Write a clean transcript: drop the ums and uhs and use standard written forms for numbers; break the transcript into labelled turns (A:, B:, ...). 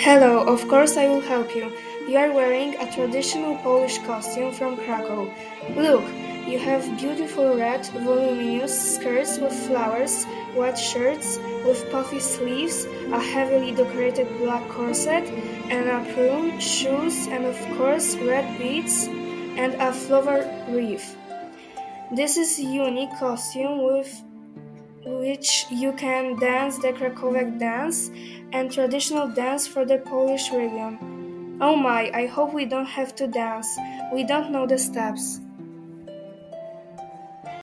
A: Hello, of course I will help you. You are wearing a traditional Polish costume from Krakow. Look, you have beautiful red, voluminous skirts with flowers, white shirts with puffy sleeves, a heavily decorated black corset, and apron, shoes, and of course red beads and a flower wreath. This is a unique costume with which you can dance the Krakowiak dance and traditional dance for the Polish region. Oh my, I hope we don't have to dance. We don't know the steps.